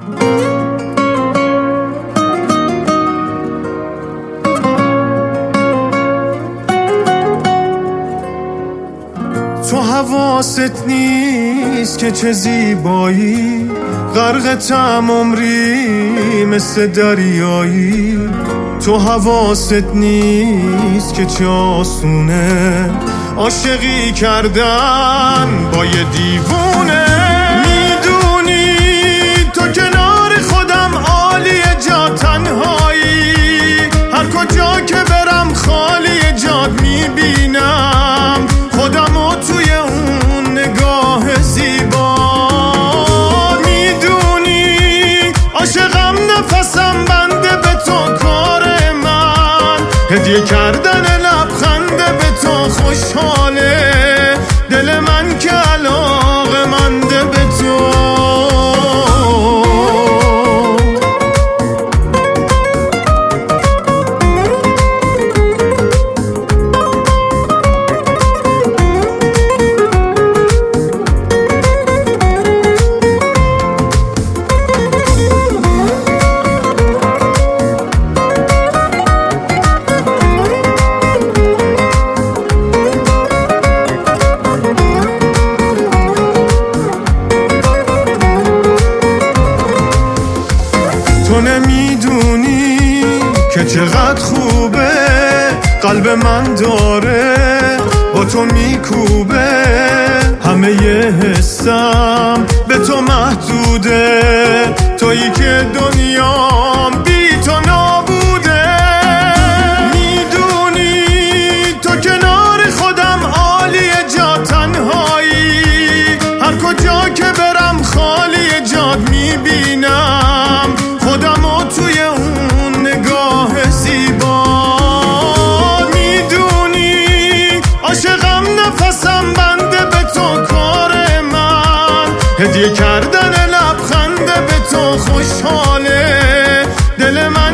تو حواست نیست که چه زیبایی، غرقتم عمری مثل دریایی. تو حواست نیست که چه آسونه عاشقی کردن با یه دیوونه. میدونی تو کنار خودم عالیه، جا تنهایی، هر کجا که برم خالی جاد میبینم خودمو توی اون نگاه زیبا. میدونی عاشقم، نفسم بنده به تو، کار من هدیه کردن لبخنده به تو. خوشحاله دل من که علاقه‌منده به تو. تو نمیدونی که چقدر خوبه قلب من داره با تو میکوبه. همه یه حسم به تو محدوده، تویی که دنیام بی تو نابوده. میدونی تو کنار خودم عالیه، جا تنهایی، هر کجا که برم خالی جاد میبینم خودمو توی اون نگاه زیبا. میدونی عاشقم، نفسم بنده به تو، کار من هدیه کردن لبخنده به تو. خوشحاله دل من